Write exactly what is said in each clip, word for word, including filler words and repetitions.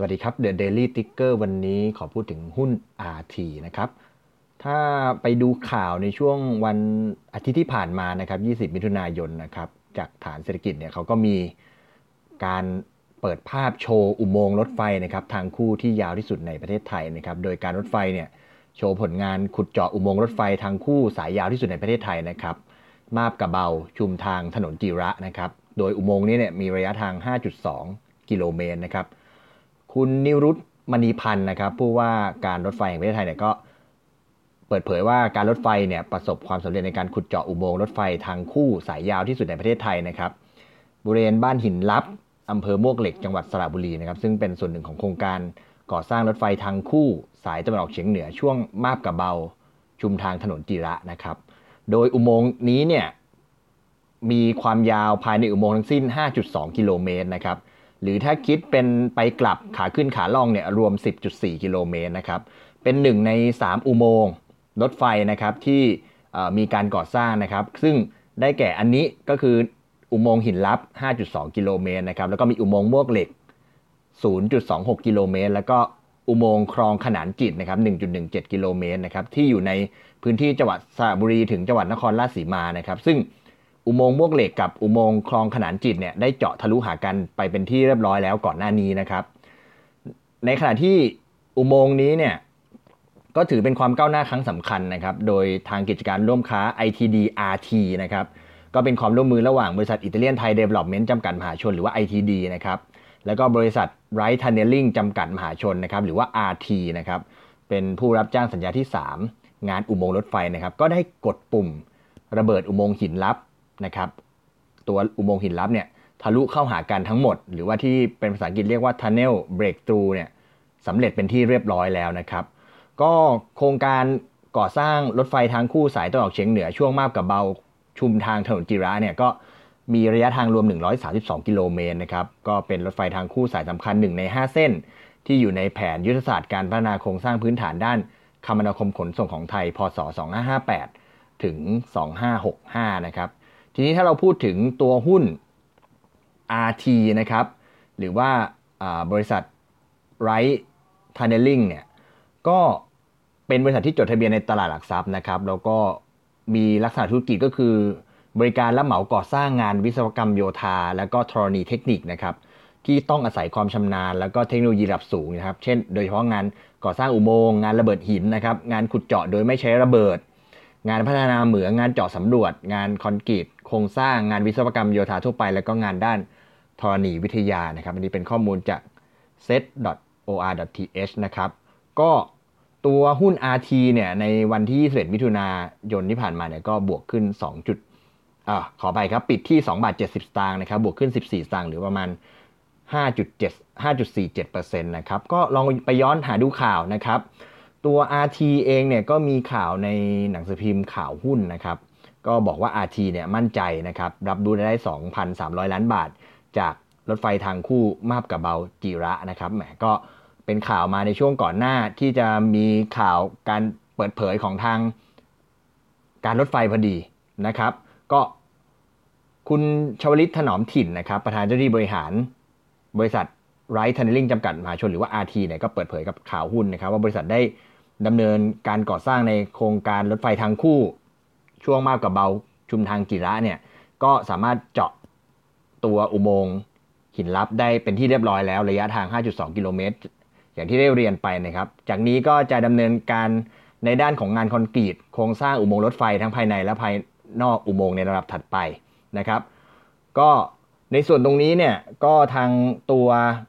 วัสดีครับ The Daily Ticker วันนี้ขอพูดถึงหุ้น อาร์ ที นะครับถ้าไปดูข่าวในช่วงวันอาทิตย์ที่ผ่านมานะครับยี่สิบมิถุนายนนะครับจากฐานเศรษฐกิจเนี่ยเขาก็มีการเปิดภาพโชว์อุโมงค์รถไฟนะครับทางคู่ที่ยาวที่สุดในประเทศไทยนะครับโดยการรถไฟเนี่ยโชว์ผลงานขุดเจาะอุโมงค์รถไฟทางคู่สายยาวที่สุดในประเทศไทยนะครับมาบกระเบาชุมทางถนนจิระนะครับโดยอุโมงค์นี้เนี่ยมีระยะทาง ห้าจุดสอง กิโลเมตรนะครับคุณนิรุตมณีพันธ์นะครับผู้ว่าการรถไฟแห่งประเทศไทยเนี่ยก็เปิดเผยว่าการรถไฟเนี่ยประสบความสำเร็จในการขุดเจาะอุโมงค์รถไฟทางคู่สายยาวที่สุดในประเทศไทยนะครับบริเวณบ้านหินลับอำเภอมวกเหล็กจังหวัดสระบุรีนะครับซึ่งเป็นส่วนหนึ่งของโครงการก่อสร้างรถไฟทางคู่สายตะวันออกเฉียงเหนือช่วงมาบกระเบาชุมทางถนนจิระนะครับโดยอุโมงค์นี้เนี่ยมีความยาวภายในอุโมงค์ทั้งสิ้น ห้าจุดสอง กิโลเมตรนะครับหรือถ้าคิดเป็นไปกลับขาขึ้นขาล่องเนี่ยรวม สิบจุดสี่ กิโลเมตรนะครับเป็นหนึ่งในสามอุโมงค์รถไฟนะครับที่มีการก่อสร้างนะครับซึ่งได้แก่อันนี้ก็คืออุโมงค์หินลับ ห้าจุดสอง กิโลเมตรนะครับแล้วก็มีอุโมงค์มวกเหล็ก ศูนย์จุดสองหก กิโลเมตรแล้วก็อุโมงค์คลองขนานจิตนะครับ หนึ่งจุดหนึ่งเจ็ด กิโลเมตรนะครับที่อยู่ในพื้นที่จังหวัดสระบุรีถึงจังหวัดนครราชสีมานะครับซึ่งอุโมงค์มวกเหล็กกับอุโมงค์คลองขนานจิตเนี่ยได้เจาะทะลุหากันไปเป็นที่เรียบร้อยแล้วก่อนหน้านี้นะครับในขณะที่อุโมงค์นี้เนี่ยก็ถือเป็นความก้าวหน้าครั้งสำคัญนะครับโดยทางกิจการร่วมค้า ไอ ที ดี อาร์ ที นะครับก็เป็นความร่วมมือระหว่างบริษัทอิตาเลียนไทยเดเวลลอปเมนต์จำกัดมหาชนหรือว่า ไอ ที ดี นะครับแล้วก็บริษัทไรท์ทันเนลลิ่งจำกัดมหาชนนะครับหรือว่า อาร์ ที นะครับเป็นผู้รับจ้างสัญญาที่สามงานอุโมงค์รถไฟนะครับก็ได้กดปุ่มระเบิดอุโมงค์หินลับนะครับตัวอุโมงค์หินลับเนี่ยทะลุเข้าหากันทั้งหมดหรือว่าที่เป็นภาษาอังกฤษเรียกว่า Tunnel Breakthrough เนี่ยสำเร็จเป็นที่เรียบร้อยแล้วนะครับก็โครงการก่อสร้างรถไฟทางคู่สายตะวันออกเฉียงเหนือช่วงมาบกระเบาชุมทางถนนจิระเนี่ยก็มีระยะทางรวมหนึ่งร้อยสามสิบสองกิโลเมตรนะครับก็เป็นรถไฟทางคู่สายสำคัญหนึ่งในห้าเส้นที่อยู่ในแผนยุทธศาสตร์การพัฒนาโครงสร้างพื้นฐานด้านคมนาคมขนส่งของไทยพ.ศ. สองพันห้าร้อยห้าสิบแปดถึงสองพันห้าร้อยหกสิบห้านะครับทีนี้ถ้าเราพูดถึงตัวหุ้น อาร์ ที นะครับหรือว่าบริษัท Right Tunneling เนี่ยก็เป็นบริษัทที่จดทะเบียนในตลาดหลักทรัพย์นะครับแล้วก็มีลักษณะธุรกิจก็คือบริการรับเหมาก่อสร้างงานวิศวกรรมโยธาแล้วก็ธรณีเทคนิคนะครับที่ต้องอาศัยความชำนาญแล้วก็เทคโนโลยีระดับสูงนะครับเช่นโดยเฉพาะงานก่อสร้างอุโมงค์งานระเบิดหินนะครับงานขุดเจาะโดยไม่ใช้ระเบิดงานพัฒนาเหมืองงานเจาะสำรวจงานคอนกรีตโครงสร้างงานวิศวกรรมโยธาทั่วไปแล้วก็งานด้านธรณีวิทยานะครับอันนี้เป็นข้อมูลจาก เซ็ต ดอท โอ อาร์ ดอท ที เอช นะครับก็ตัวหุ้น อาร์ ที เนี่ยในวันที่ยี่สิบเอ็ดมิถุนายนที่ผ่านมาเนี่ยก็บวกขึ้น2จุดอ่าขอไปครับปิดที่สองบาทเจ็ดสิบสตางค์นะครับบวกขึ้นสิบสี่สตางค์หรือประมาณ ห้าจุดเจ็ด ห้าจุดสี่เจ็ดเปอร์เซ็นต์ นะครับก็ลองไปย้อนหาดูข่าวนะครับตัว อาร์ ที เองเนี่ยก็มีข่าวในหนังสือพิมพ์ข่าวหุ้นนะครับก็บอกว่า อาร์ ที เนี่ยมั่นใจนะครับรับรู้ได้ สองพันสามร้อย ล้านบาทจากรถไฟทางคู่มาบกระเบาจิระนะครับแหมก็เป็นข่าวมาในช่วงก่อนหน้าที่จะมีข่าวการเปิดเผยของทางการรถไฟพอดีนะครับก็คุณชวลิตถนอมถิ่นนะครับประธานเจ้าหน้าที่บริหารบริษัท Right Tunneling จำกัดมหาชนหรือว่า อาร์ ที เนี่ยก็เปิดเผยกับข่าวหุ้นนะครับว่าบริษัทได้ดำเนินการก่อสร้างในโครงการรถไฟทางคู่ช่วงมาบกระเบาชุมทางจิระเนี่ยก็สามารถเจาะตัวอุโมงค์หินลับได้เป็นที่เรียบร้อยแล้วระยะทาง ห้าจุดสอง กิโลเมตรอย่างที่ได้เรียนไปนะครับจากนี้ก็จะดำเนินการในด้านของงานคอนกรีตโครงสร้างอุโมงค์รถไฟทั้งภายในและภายนอกอุโมงค์ในระดับถัดไปนะครับก็ในส่วนตรงนี้เนี่ยก็ทางตัว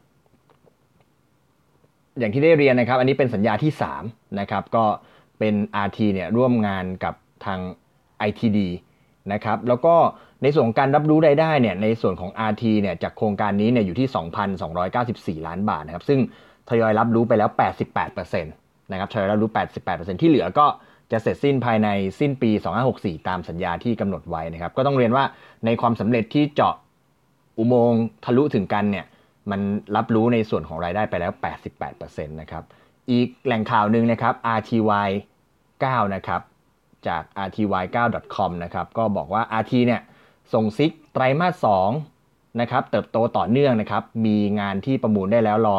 อย่างที่ได้เรียนนะครับอันนี้เป็นสัญญาที่สามนะครับก็เป็น อาร์ ที เนี่ยร่วมงานกับทาง ไอ ที ดี นะครับแล้วก็ในส่วนของการรับรู้รายได้เนี่ยในส่วนของ อาร์ ที เนี่ยจากโครงการนี้เนี่ยอยู่ที่ สองพันสองร้อยเก้าสิบสี่ ล้านบาทนะครับซึ่งทยอยรับรู้ไปแล้ว แปดสิบแปดเปอร์เซ็นต์ นะครับทยอยรับรู้ แปดสิบแปดเปอร์เซ็นต์ ที่เหลือก็จะเสร็จสิ้นภายในสิ้นปีสองพันห้าร้อยหกสิบสี่ตามสัญญาที่กำหนดไว้นะครับก็ต้องเรียนว่าในความสำเร็จที่เจาะอุโมงค์ทะลุถึงกันเนี่ยมันรับรู้ในส่วนของรายได้ไปแล้ว แปดสิบแปดเปอร์เซ็นต์ นะครับอีกแหล่งข่าวนึงนะครับ อาร์ ที วาย เก้า นะครับจาก อาร์ ที วาย เก้า ดอท คอม นะครับก็บอกว่า อาร์ ที เนี่ยส่งซิกไตรมาสสองนะครับเติบโตต่อเนื่องนะครับมีงานที่ประมูลได้แล้วรอ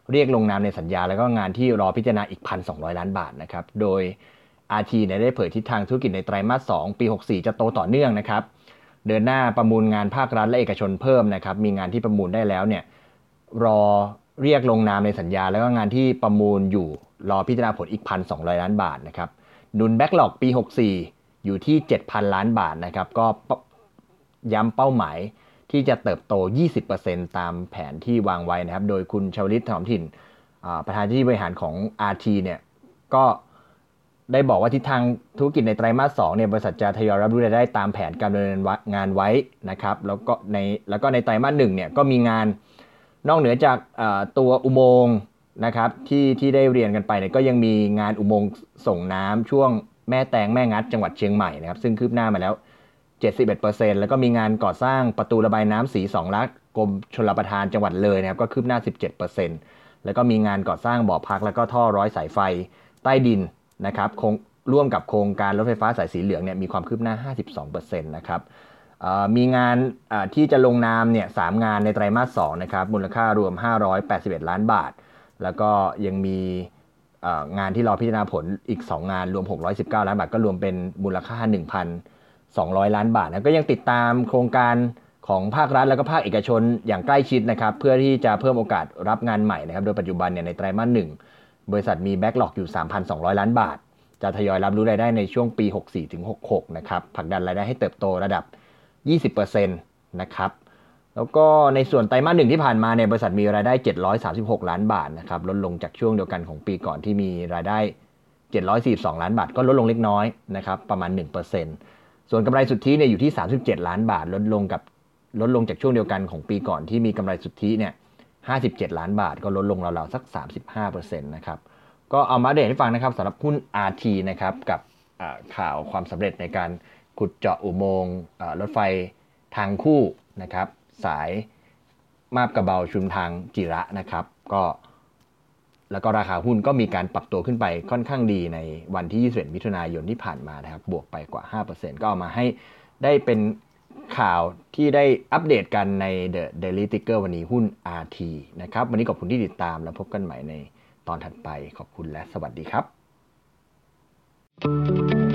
เรียกลงนามในสัญญาแล้วก็งานที่รอพิจารณาอีก หนึ่งพันสองร้อย ล้านบาทนะครับโดย อาร์ ที เนี่ยได้เผยทิศทางธุรกิจในไตรมาสสองปีหกสิบสี่จะโตต่อเนื่องนะครับเดินหน้าประมูลงานภาครัฐและเอกชนเพิ่มนะครับมีงานที่ประมูลได้แล้วเนี่ยรอเรียกลงนามในสัญญาแล้วก็งานที่ประมูลอยู่รอพิจารณาผลอีก หนึ่งพันสองร้อย ล้านบาทนะครับดุลแบ็กหลอกปีหกสิบสี่อยู่ที่ เจ็ดพัน ล้านบาทนะครับก็ย้ำเป้าหมายที่จะเติบโต ยี่สิบเปอร์เซ็นต์ ตามแผนที่วางไว้นะครับโดยคุณชวลิต ถนอมถิ่นประธานที่บริหารของ อาร์ ที เนี่ยก็ได้บอกว่าทิศทางธุรกิจในไตรมาสสองเนี่ยบริษัทจะทยอยรับรู้รายได้ตามแผนการดำเนินงานไว้นะครับแล้วก็ในแล้วก็ในไตรมาสหนึ่งเนี่ยก็มีงานนอกเหนือจากตัวอุโมงค์นะครับที่ที่ได้เรียนกันไปเนี่ยก็ยังมีงานอุโมงค์ส่งน้ำช่วงแม่แตงแม่งัดจังหวัดเชียงใหม่นะครับซึ่งคืบหน้ามาแล้ว เจ็ดสิบเอ็ดเปอร์เซ็นต์ แล้วก็มีงานก่อสร้างประตูระบายน้ำสีสองลักกรมชลประทานจังหวัดเลยนะครับก็คืบหน้า สิบเจ็ดเปอร์เซ็นต์ แล้วก็มีงานก่อสร้างบ่อพักแล้วก็ท่อร้อยสายไฟใต้ดินนะครับคงร่วมกับโครงการรถไฟฟ้าสายสีเหลืองเนี่ยมีความคืบหน้า ห้าสิบสองเปอร์เซ็นต์ นะครับมีงานที่จะลงนามเนี่ยสามงานในไตรมาสสองนะครับมูลค่ารวมห้าร้อยแปดสิบเอ็ดล้านบาทแล้วก็ยังมีงานที่รอพิจารณาผลอีกสองงานรวมหกร้อยสิบเก้าล้านบาทก็รวมเป็นมูลค่า หนึ่งพันสองร้อย ล้านบาทนะก็ยังติดตามโครงการของภาครัฐแล้วก็ภาคเอกชนอย่างใกล้ชิดนะครับเพื่อที่จะเพิ่มโอกาสรับงานใหม่นะครับโดยปัจจุบันเนี่ยในไตรมาสหนึ่งบริษัทมีแบ็กหลอกอยู่ สามพันสองร้อย ล้านบาทจะทยอยรับรู้รายได้ในช่วงปีหกสิบสี่ถึงหกสิบหกนะครับผลักดันรายได้ให้เติบโตระดับ ยี่สิบเปอร์เซ็นต์ นะครับแล้วก็ในส่วนไตรมาสหนึ่งที่ผ่านมาเนี่ยบริษัทมีรายได้เจ็ดร้อยสามสิบหกล้านบาทนะครับลดลงจากช่วงเดียวกันของปีก่อนที่มีรายได้เจ็ดร้อยสี่สิบสองล้านบาทก็ลดลงเล็กน้อยนะครับประมาณ หนึ่งเปอร์เซ็นต์ ส่วนกำไรสุทธิเนี่ยอยู่ที่สามสิบเจ็ดล้านบาทลดลงกับลดลงจากช่วงเดียวกันของปีก่อนที่มีกำไรสุทธิเนี่ยห้าสิบเจ็ดล้านบาทก็ลดลงราวๆสัก สามสิบห้าเปอร์เซ็นต์ นะครับก็เอามาเดทให้ฟังนะครับสำหรับหุ้น อาร์ ที นะครับกับข่าวความสำเร็จในการขุดเจาะอุโมงค์รถไฟทางคู่นะครับสายมาบกระเบาชุมทางจิระนะครับก็แล้วก็ราคาหุ้นก็มีการปรับตัวขึ้นไปค่อนข้างดีในวันที่ยี่สิบเอ็ดมิถุนายนที่ผ่านมานะครับบวกไปกว่า ห้าเปอร์เซ็นต์ ก็เอามาให้ได้เป็นข่าวที่ได้อัปเดตกันใน The Daily Ticker วันนี้หุ้น อาร์ ที นะครับวันนี้ขอบคุณที่ติดตามแล้วพบกันใหม่ในตอนถัดไปขอบคุณและสวัสดีครับ